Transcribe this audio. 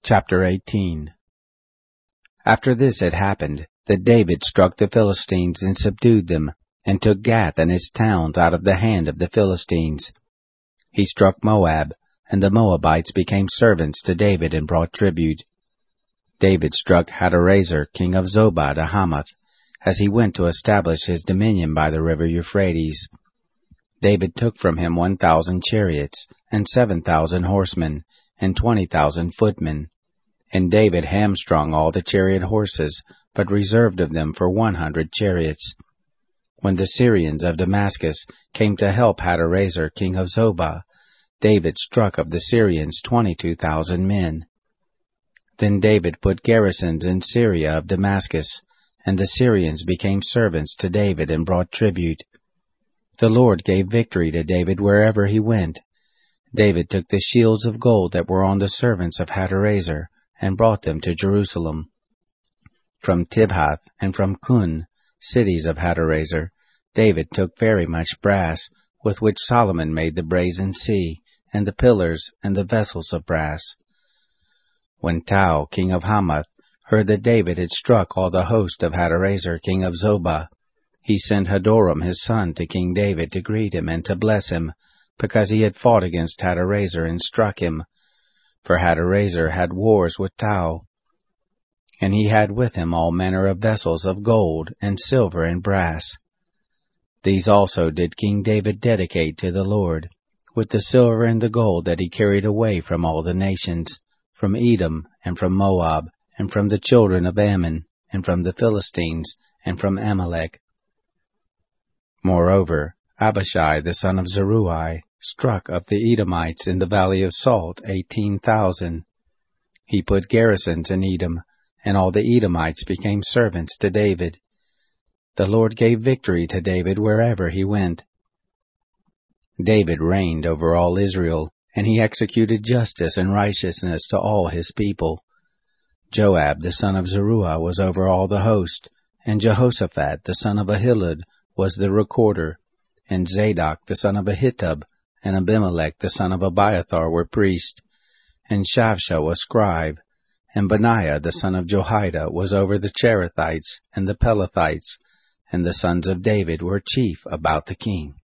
Chapter 18. After this it happened, that David struck the Philistines and subdued them, and took Gath and its towns out of the hand of the Philistines. He struck Moab, and the Moabites became servants to David and brought tribute. David struck Hadarezer, king of Zobah, to Hamath, as he went to establish his dominion by the river Euphrates. David took from him 1,000 chariots, and 7,000 horsemen, and 20,000 footmen. And David hamstrung all the chariot horses, but reserved of them for 100 chariots. When the Syrians of Damascus came to help Hadarezer, king of Zobah, David struck of the Syrians 22,000 men. Then David put garrisons in Syria of Damascus, and the Syrians became servants to David and brought tribute. The Lord gave victory to David wherever he went. David took the shields of gold that were on the servants of Hadarezer, and brought them to Jerusalem. From Tibhath and from Kun, cities of Hadarezer, David took very much brass, with which Solomon made the brazen sea, and the pillars, and the vessels of brass. When Tou, king of Hamath, heard that David had struck all the host of Hadarezer, king of Zobah, he sent Hadoram his son to King David to greet him and to bless him, because he had fought against Hadarezer and struck him. For Hadarezer had wars with Tou. And he had with him all manner of vessels of gold, and silver, and brass. These also did King David dedicate to the Lord, with the silver and the gold that he carried away from all the nations, from Edom, and from Moab, and from the children of Ammon, and from the Philistines, and from Amalek. Moreover, Abishai the son of Zeruiah struck of the Edomites in the valley of Salt 18,000. He put garrisons in Edom, and all the Edomites became servants to David. The Lord gave victory to David wherever he went. David reigned over all Israel, and he executed justice and righteousness to all his people. Joab the son of Zeruiah was over all the host, and Jehoshaphat the son of Ahilud was the recorder, and Zadok the son of Ahitub, and Abimelech the son of Abiathar were priests, and Shavsha was scribe, and Benaiah the son of Jehoiada was over the Cherethites and the Pelethites, and the sons of David were chief about the king.